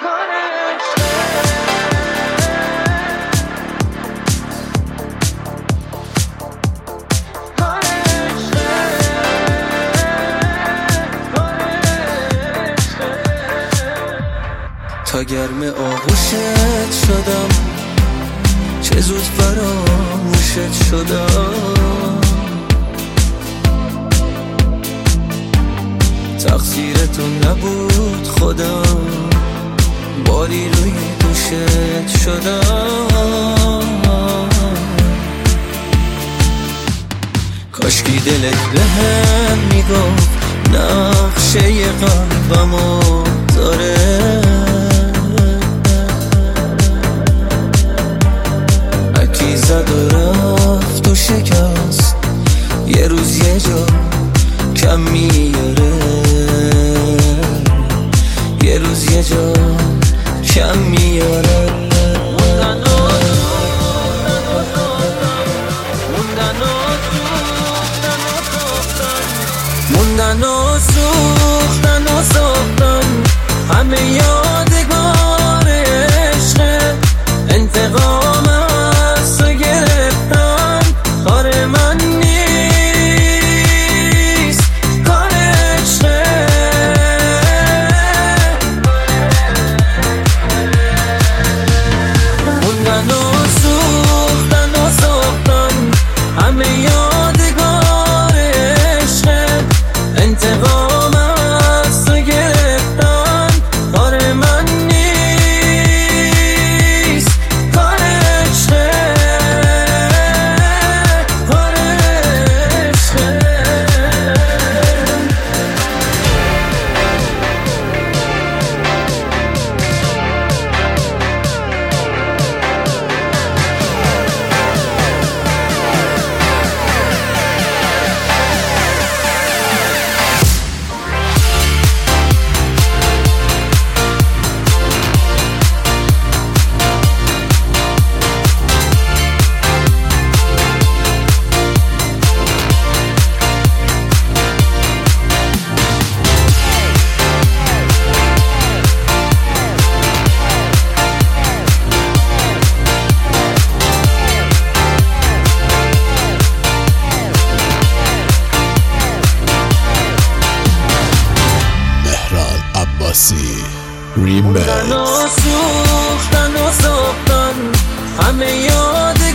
تا گرم آغوشت شدم، چه زود فراموشت شدم. تقصیر تو نبود خودم، باری روی دوشت شدم. کاشکی دلت بهم میگفت نقشه قلبمو داره. اکی زد و رفت و شکست، یه روز یه جا کم میاره. یه روز یه جا کم میاره. موندن و سوختن همه یادگار عشق. انتقام از تو گرفتن کار من نیست، کار عشقه. موندن و سوختن همه یادگار عشق. انتقام از تو گرفتن کار من نیست، کار عشقه، کار عشقه. Remix. موندن و سوختن همه یاد